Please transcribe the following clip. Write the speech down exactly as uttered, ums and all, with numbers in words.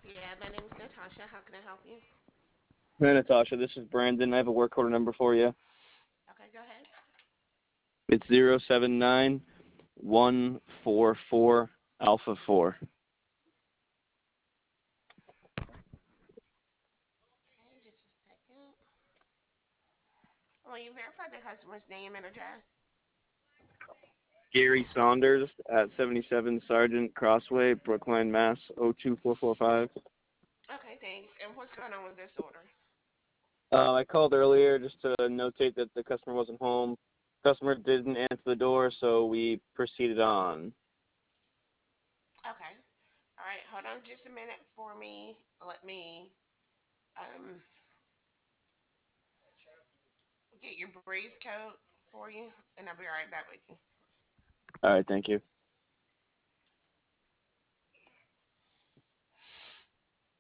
Yeah, my name's Natasha. How can I help you? Hey, Natasha, this is Brandon. I have a work order number for you. Okay, go ahead. It's zero seven nine one four four Alpha four. Okay, just a second. Will you verify the customer's name and address? Gary Saunders at seventy-seven Sergeant Crossway, Brookline, Mass. O two four four five. Okay, thanks. And what's going on with this order? Uh, I called earlier just to notate that the customer wasn't home. Customer didn't answer the door, so we proceeded on. Okay. All right, hold on just a minute for me. Let me um get your breeze coat for you, and I'll be right back with you. All right, thank you.